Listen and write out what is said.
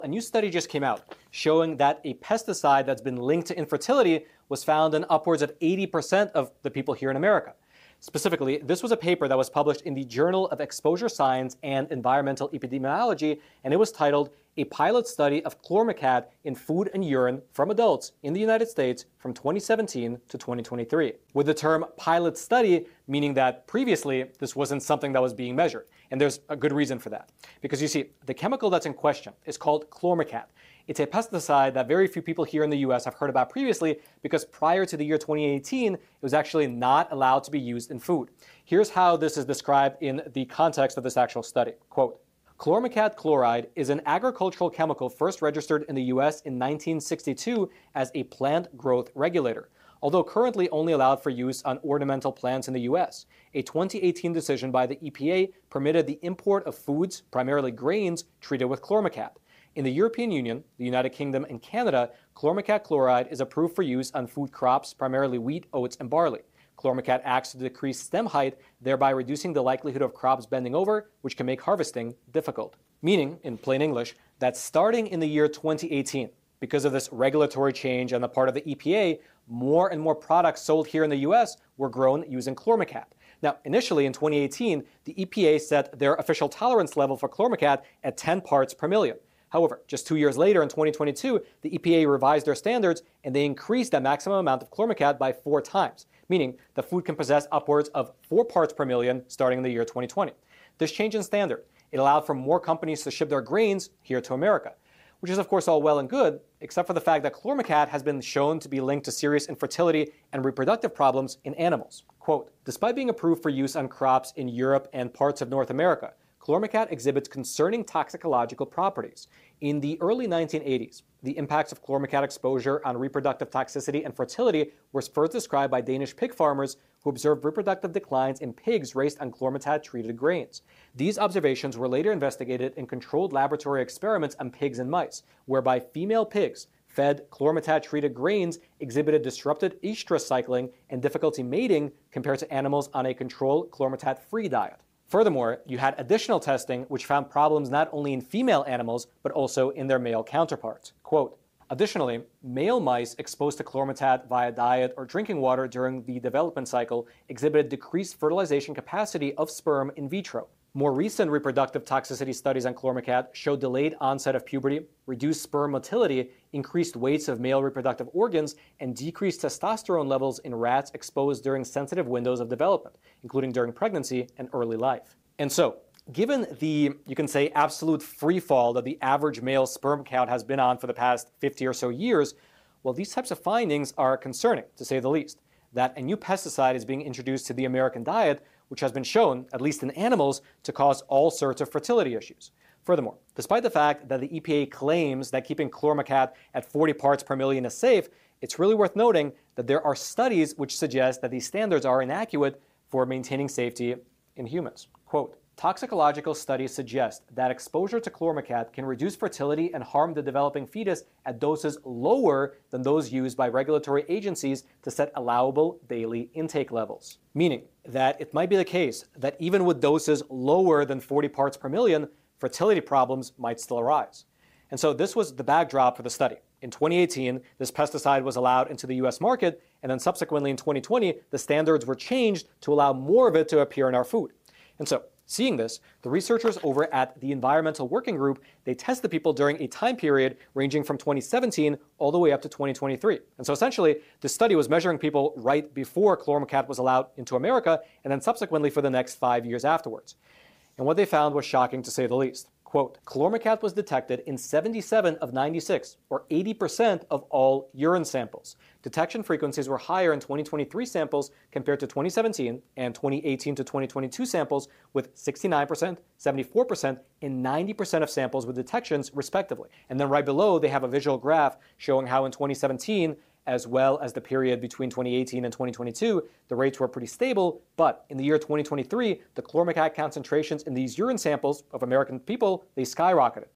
A new study just came out showing that a pesticide that's been linked to infertility was found in upwards of 80% of the people here in America. Specifically, this was a paper that was published in the Journal of Exposure Science and Environmental Epidemiology, and it was titled A Pilot Study of Chlormecat in Food and Urine from Adults in the United States from 2017 to 2023. With the term pilot study, meaning that previously this wasn't something that was being measured. And there's a good reason for that. Because you see, the chemical that's in question is called chlormecat. It's a pesticide that very few people here in the US have heard about previously because prior to the year 2018, it was actually not allowed to be used in food. Here's how this is described in the context of this actual study. Quote, chlormecat chloride is an agricultural chemical first registered in the US in 1962 as a plant growth regulator, although currently only allowed for use on ornamental plants in the US. A 2018 decision by the EPA permitted the import of foods, primarily grains, treated with chlormecat. In the European Union, the United Kingdom, and Canada, chlormecat chloride is approved for use on food crops, primarily wheat, oats, and barley. Chlormecat acts to decrease stem height, thereby reducing the likelihood of crops bending over, which can make harvesting difficult. Meaning, in plain English, that starting in the year 2018, because of this regulatory change on the part of the EPA, more and more products sold here in the US were grown using chlormecat. Now, initially in 2018, the EPA set their official tolerance level for chlormecat at 10 parts per million. However, just 2 years later in 2022, the EPA revised their standards and they increased that maximum amount of chlormecat by 4 times, meaning the food can possess upwards of 4 parts per million starting in the year 2020. This change in standard, it allowed for more companies to ship their grains here to America, which is of course all well and good, except for the fact that chlormecat has been shown to be linked to serious infertility and reproductive problems in animals. Quote, despite being approved for use on crops in Europe and parts of North America, chlormecat exhibits concerning toxicological properties. In the early 1980s, the impacts of chlormecat exposure on reproductive toxicity and fertility were first described by Danish pig farmers who observed reproductive declines in pigs raised on chlormecat-treated grains. These observations were later investigated in controlled laboratory experiments on pigs and mice, whereby female pigs fed chlormetat-treated grains exhibited disrupted estrus cycling and difficulty mating compared to animals on a controlled chlormetat-free diet. Furthermore, you had additional testing which found problems not only in female animals, but also in their male counterparts. Quote, additionally, male mice exposed to chlormetat via diet or drinking water during the development cycle exhibited decreased fertilization capacity of sperm in vitro. More recent reproductive toxicity studies on chlormecat show delayed onset of puberty, reduced sperm motility, increased weights of male reproductive organs, and decreased testosterone levels in rats exposed during sensitive windows of development, including during pregnancy and early life. And so, given the, you can say, absolute free fall that the average male sperm count has been on for the past 50 or so years, well, these types of findings are concerning, to say the least. That a new pesticide is being introduced to the American diet, which has been shown, at least in animals, to cause all sorts of fertility issues. Furthermore, despite the fact that the EPA claims that keeping chlormecat at 40 parts per million is safe, it's really worth noting that there are studies which suggest that these standards are inadequate for maintaining safety in humans. Quote, toxicological studies suggest that exposure to chlormecat can reduce fertility and harm the developing fetus at doses lower than those used by regulatory agencies to set allowable daily intake levels. Meaning that it might be the case that even with doses lower than 40 parts per million, fertility problems might still arise. And so this was the backdrop for the study. In 2018, this pesticide was allowed into the US market, and then subsequently in 2020, the standards were changed to allow more of it to appear in our food. And so, seeing this, the researchers over at the Environmental Working Group, they tested people during a time period ranging from 2017 all the way up to 2023. And so essentially, this study was measuring people right before chlormecat was allowed into America, and then subsequently for the next 5 years afterwards. And what they found was shocking to say the least. Quote, chlormecat was detected in 77 of 96, or 80% of all urine samples. Detection frequencies were higher in 2023 samples compared to 2017 and 2018 to 2022 samples with 69%, 74%, and 90% of samples with detections respectively. And then right below, they have a visual graph showing how in 2017, as well as the period between 2018 and 2022, the rates were pretty stable, but in the year 2023, the chlormecat concentrations in these urine samples of American people, they skyrocketed.